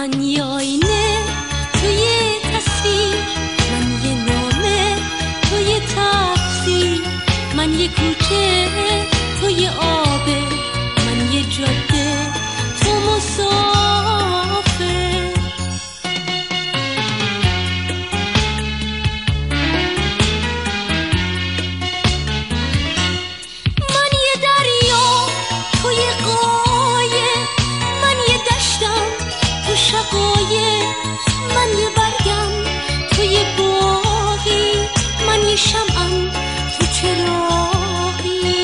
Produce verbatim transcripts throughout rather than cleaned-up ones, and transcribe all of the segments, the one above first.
من یه آینه تو یه تصویر، من یه نامه تو یه تفسیر، من یه کوچه تو یه آبه، من یه جاده تو مسافر. من یه دریا تو یه قایه، من یه دشتم تو شقایه، من یه برگم تو یه باغی، من یه شمعم تو چراغی.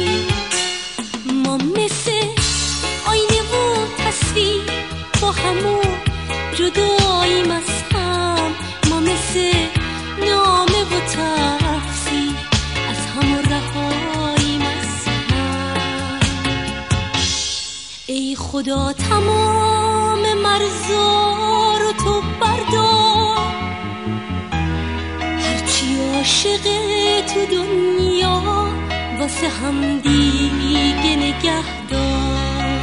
ما مثل آینه و تصویر با همون جداییم از هم، ما مثل نامه و تفسیر از همون رهاییم از هم. ای خدا تمام مرزا رو تو بردار، هرچی عاشق تو دنیا واسه هم دیگه نگه دار.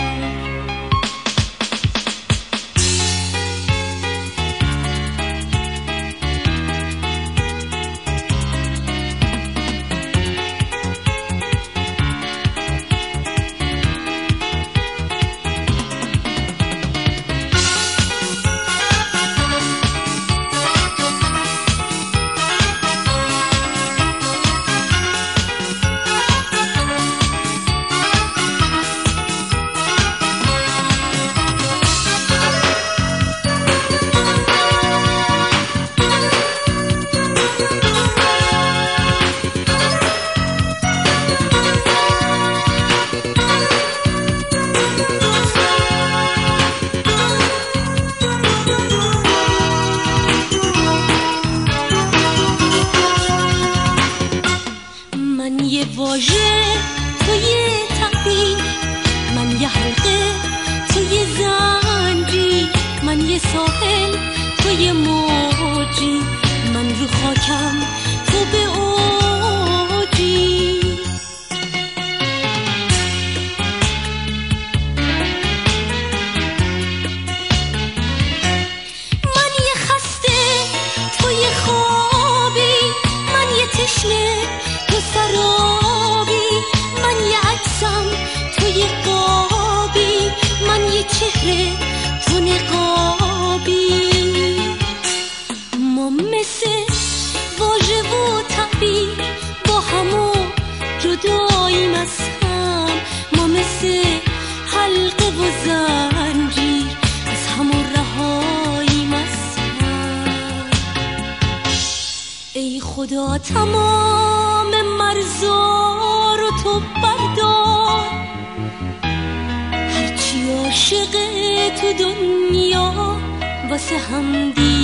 من یه واژه تو یه تعبیر، من یه حلقه تو یه زنجیر، من یه ساحل تو یه موجی، من رو خاکم تو به اوجی. من یه خسته تو یه خوابی، من یه تشنه تو سرابی، من یه عکسم تو یه قابی، من یه چهره تو نقابی. ما مثل واژه و تعبیر با همون جداییم از هم، ما مثل حلقه و زنجیر از همون رهاییم از هم. ای خدا تمام مرزا رو تو بردار، هرچی عاشق تو دنیا واسه هم دی